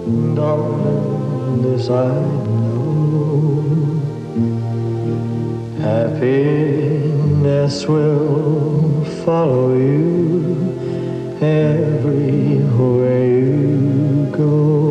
Darling, this I know. Happiness will follow you everywhere you go.